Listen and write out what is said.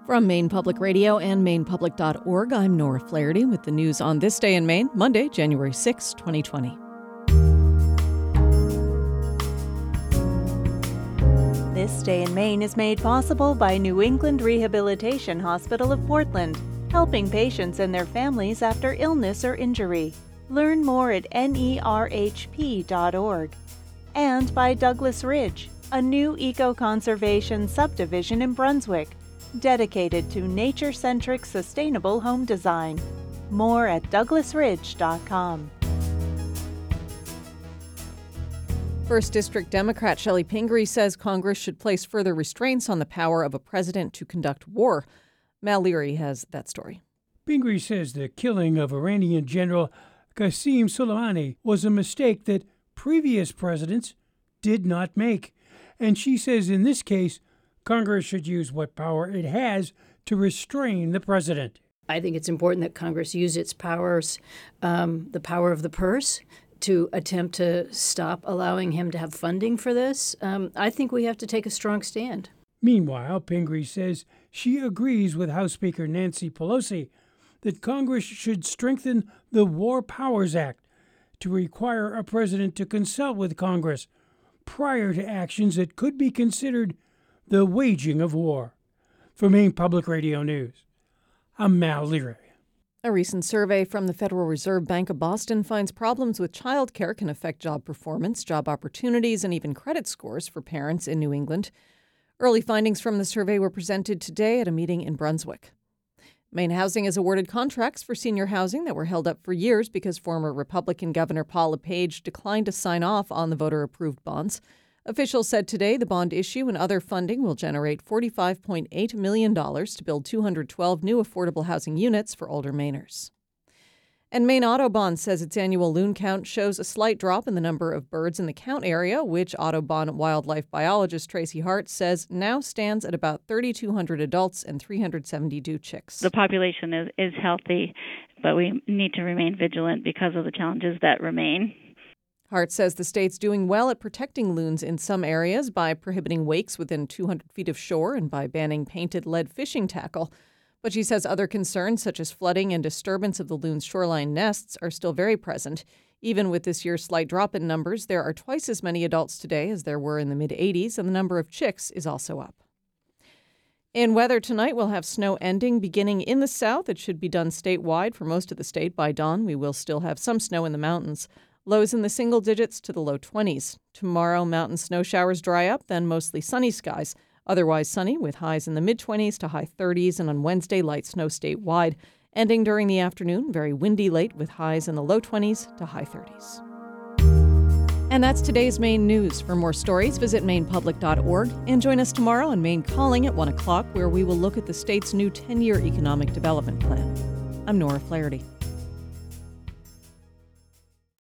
From Maine Public Radio and mainepublic.org, I'm Nora Flaherty with the news on this day in Maine, Monday, January 6, 2020. This Day in Maine is made possible by New England Rehabilitation Hospital of Portland, helping patients and their families after illness or injury. Learn more at nerhp.org. And by Douglas Ridge, a new eco-conservation subdivision in Brunswick, dedicated to nature-centric sustainable home design. More at douglasridge.com. First District Democrat Shelley Pingree says Congress should place further restraints on the power of a president to conduct war. Mal Leary has that story. Pingree says the killing of Iranian General Qasem Soleimani was a mistake that previous presidents did not make. And she says in this case, Congress should use what power it has to restrain the president. I think it's important that Congress use its powers, the power of the purse, to attempt to stop allowing him to have funding for this. I think we have to take a strong stand. Meanwhile, Pingree says she agrees with House Speaker Nancy Pelosi that Congress should strengthen the War Powers Act to require a president to consult with Congress prior to actions that could be considered the waging of war. For Maine Public Radio News, I'm Mal Leary. A recent survey from the Federal Reserve Bank of Boston finds problems with childcare can affect job performance, job opportunities, and even credit scores for parents in New England. Early findings from the survey were presented today at a meeting in Brunswick. Maine Housing has awarded contracts for senior housing that were held up for years because former Republican Governor Paul LePage declined to sign off on the voter-approved bonds. Officials said today the bond issue and other funding will generate $45.8 million to build 212 new affordable housing units for older Mainers. And Maine Audubon says its annual loon count shows a slight drop in the number of birds in the count area, which Audubon wildlife biologist Tracy Hart says now stands at about 3,200 adults and 372 chicks. The population is healthy, but we need to remain vigilant because of the challenges that remain. Hart says the state's doing well at protecting loons in some areas by prohibiting wakes within 200 feet of shore and by banning painted lead fishing tackle. But she says other concerns, such as flooding and disturbance of the loon's shoreline nests, are still very present. Even with this year's slight drop in numbers, there are twice as many adults today as there were in the mid-'80s, and the number of chicks is also up. In weather tonight, we'll have snow ending beginning in the south. It should be done statewide for most of the state by dawn. We will still have some snow in the mountains. Lows in the single digits to the low 20s. Tomorrow, mountain snow showers dry up, then mostly sunny skies. Otherwise sunny with highs in the mid-20s to high 30s, and on Wednesday, light snow statewide. Ending during the afternoon, very windy late with highs in the low 20s to high 30s. And that's today's Maine news. For more stories, visit mainepublic.org and join us tomorrow on Maine Calling at 1 o'clock, where we will look at the state's new 10-year economic development plan. I'm Nora Flaherty.